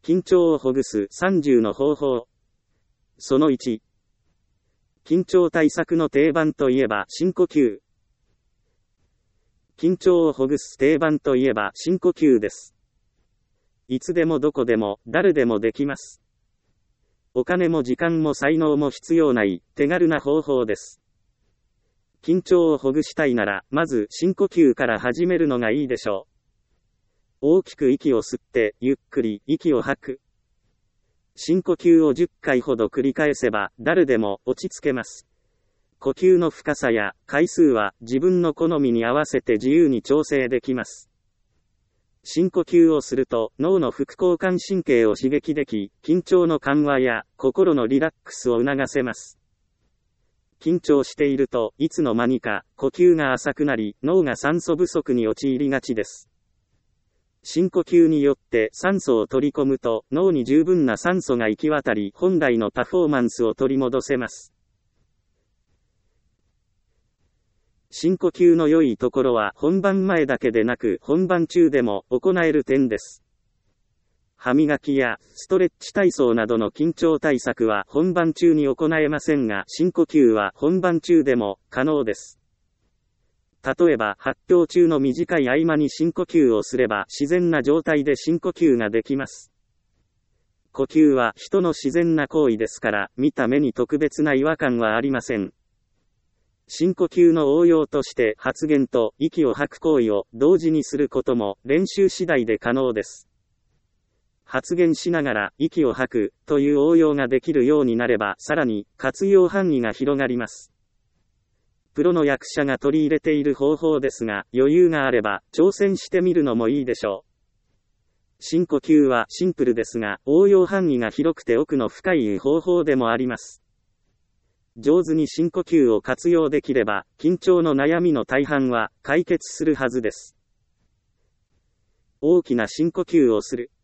緊張をほぐす30の方法。その1。緊張対策の定番といえば深呼吸。緊張をほぐす定番といえば深呼吸です。いつでもどこでも誰でもできます。お金も時間も才能も必要ない手軽な方法です。緊張をほぐしたいなら、まず深呼吸から始めるのがいいでしょう。大きく息を吸って、ゆっくり息を吐く。深呼吸を10回ほど繰り返せば、誰でも落ち着けます。呼吸の深さや回数は自分の好みに合わせて自由に調整できます。深呼吸をすると脳の副交感神経を刺激でき、緊張の緩和や心のリラックスを促せます。緊張しているといつの間にか呼吸が浅くなり、脳が酸素不足に陥りがちです。深呼吸によって酸素を取り込むと脳に十分な酸素が行き渡り、本来のパフォーマンスを取り戻せます。深呼吸の良いところは本番前だけでなく本番中でも行える点です。歯磨きやストレッチ体操などの緊張対策は本番中に行えませんが、深呼吸は本番中でも可能です。例えば発表中の短い合間に深呼吸をすれば自然な状態で深呼吸ができます。呼吸は人の自然な行為ですから、見た目に特別な違和感はありません。深呼吸の応用として発言と息を吐く行為を同時にすることも練習次第で可能です。発言しながら息を吐くという応用ができるようになれば、さらに活用範囲が広がります。プロの役者が取り入れている方法ですが、余裕があれば挑戦してみるのもいいでしょう。深呼吸はシンプルですが、応用範囲が広くて奥の深い方法でもあります。上手に深呼吸を活用できれば、緊張の悩みの大半は解決するはずです。大きな深呼吸をする。